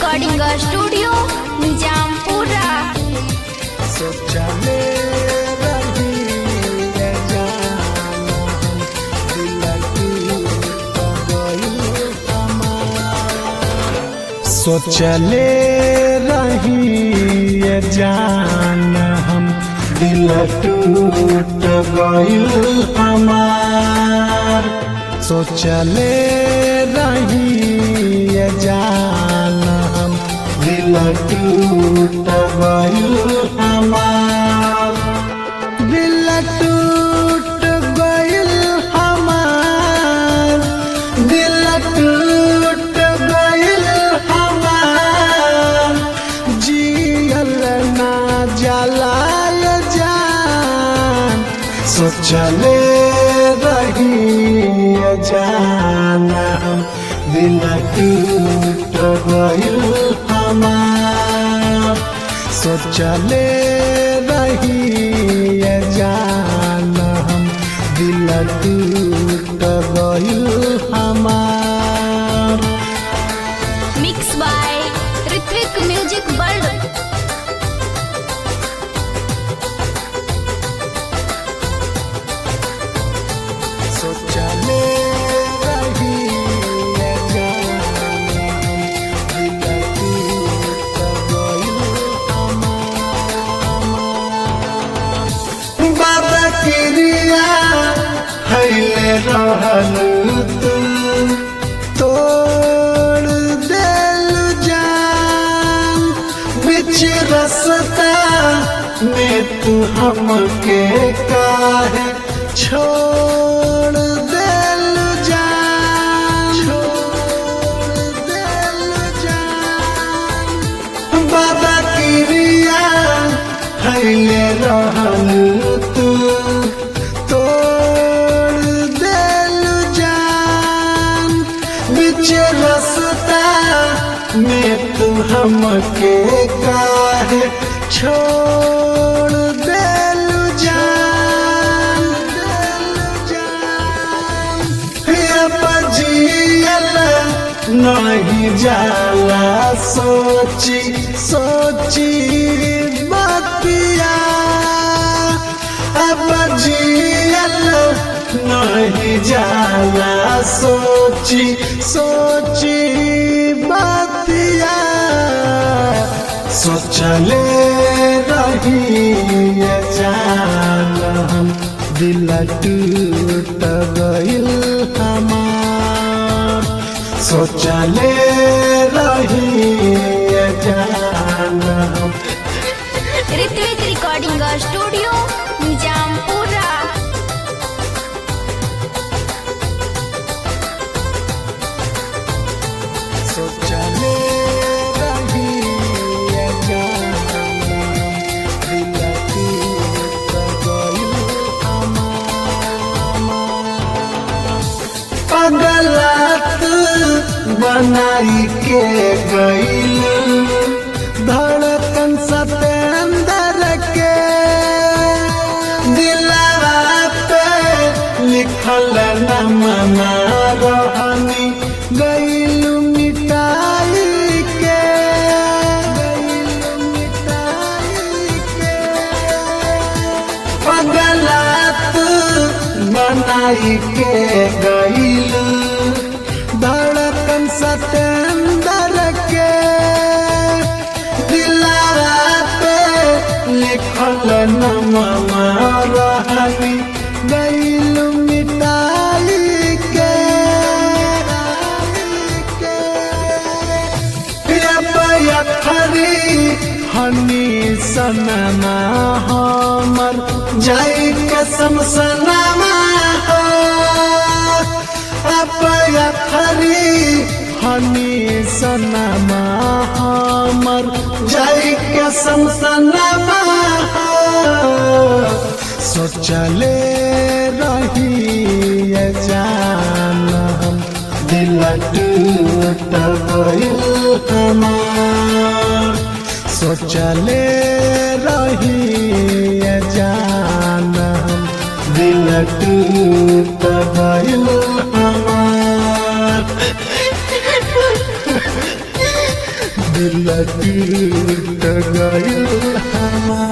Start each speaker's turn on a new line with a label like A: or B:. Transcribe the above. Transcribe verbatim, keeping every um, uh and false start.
A: Recording studio Nizampura.
B: सोचले रही ये जाना दिल टूट गइल हमार। सोचले रही ये जान हम दिल टूट गइल हमार। सोचले रही ये जान हम दिल टूट गइल हमार। दिल टूट गइल हमार। दिल टूट गइल हमार। जियल ना जाला ये जान। सोचले रही ये जान हम दिल टूट गइल हमार। सोचले रही ये जान हम दिल टूट गइल हमार।
A: Mix by Ritwik music world.
B: सोचले रही ये जान हम दिल टूट गइल हमार। बाबा क्रिया खैले रहल तू तोड़ देलु जान। बिच रस्ता में तू हमके काहे छोड़ देलु जान। छोड़ देलु जान। बाबा क्रिया खैले रहल तू तोड़ देलु जान। बिच रस्ता में तू हमके काहे छोड़ देलु जान। देलु जान। अब जियल नहीं जाला सोची सोची बतिया। अब जियल नहीं जाला सोची सोची बतिया। सोचले रही ये जान हम दिल टूट गइल हमार। सोचले रही ये जान हम।
A: Ritwik recording studio Nizampura.
B: सोचले रही ये जान हम दिल टूट गइल हमार। पगलात बनाई के गइल धड़कन सतेंद्र के। दिलवा पे लिखल नमना रहनी गइलु मिटाई के। गइलु मिटाई के। पगलात बनाई के गइलु धड़कन सतेंद्र के। दिलवा पे लिखल नमना रहनी गइलु मिटाई के। खरी हनी सनमा हमर जाई कसम सनमा हो। अपया खरी हनी सनमा हमर जाई कसम सनमा हो। सोचले रही ये जान हम दिल टूट गइल हमार। सोचले रही ये जान हम दिल टूट गइल हमार। दिल टूट गइल हमार।